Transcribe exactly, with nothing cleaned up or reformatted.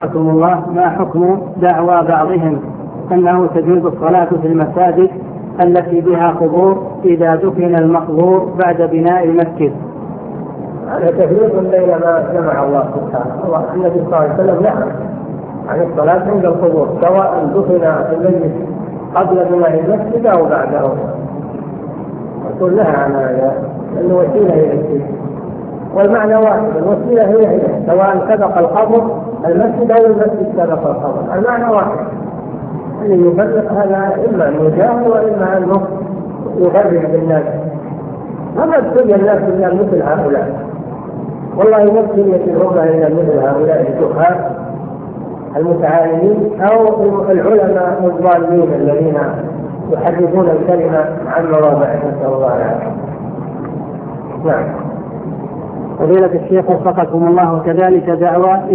رحمكم الله، ما حكم دعوى بعضهم أنه تجوز الصلاة في المساجد التي بها قبور إذا دفن المقبور بعد بناء المسجد؟ هذا تفريق بين ما جمع الله سبحانه. النبي صلى الله عليه وسلم نهى عن الصلاة عند القبور سواء دفن الميت قبل بناء المسجد أو بعده، يقول نهى عن هذا لأنه وسيلة إلى الشرك، والمعنى واحد، الوسيلة هي هي سواء سبق القبر المسجد أو المسجد سبق القبر، المعنى واحد. اللي يفرق هذا إما أن يجاهل وإما أنه يغرر بالناس. أما تبقى الناس إلا مثل هؤلاء، والله نفسي يتبعون إلى مثل هؤلاء الجهال المتعالمين أو العلماء الضالين الذين يحدثون الكلمة عن مواضعه، نسأل الله العافية. نعم. فضيلة الشيخ وفقكم الله، كذلك دعوة